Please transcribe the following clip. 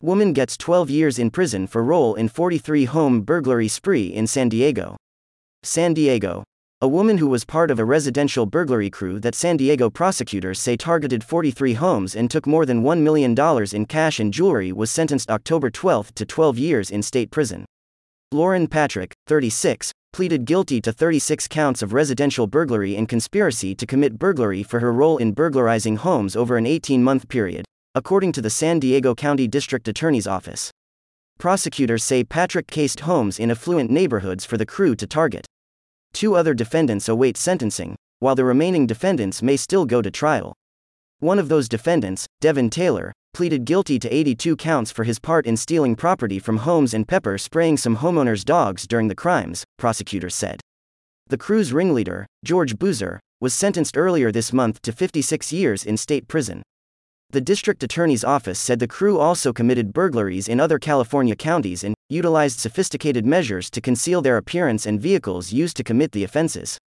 Woman gets 12 years in prison for role in 43 home burglary spree in San Diego. San Diego. A woman who was part of a residential burglary crew that San Diego prosecutors say targeted 43 homes and took more than $1 million in cash and jewelry was sentenced October 12 to 12 years in state prison. Lauren Patrick, 36, pleaded guilty to 36 counts of residential burglary and conspiracy to commit burglary for her role in burglarizing homes over an 18-month period, according to the San Diego County District Attorney's Office. Prosecutors say Patrick cased homes in affluent neighborhoods for the crew to target. 2 other defendants await sentencing, while the remaining defendants may still go to trial. One of those defendants, Devin Taylor, pleaded guilty to 82 counts for his part in stealing property from homes and pepper spraying some homeowners' dogs during the crimes, prosecutors said. The crew's ringleader, George Boozer, was sentenced earlier this month to 56 years in state prison. The district attorney's office said the crew also committed burglaries in other California counties and utilized sophisticated measures to conceal their appearance and vehicles used to commit the offenses.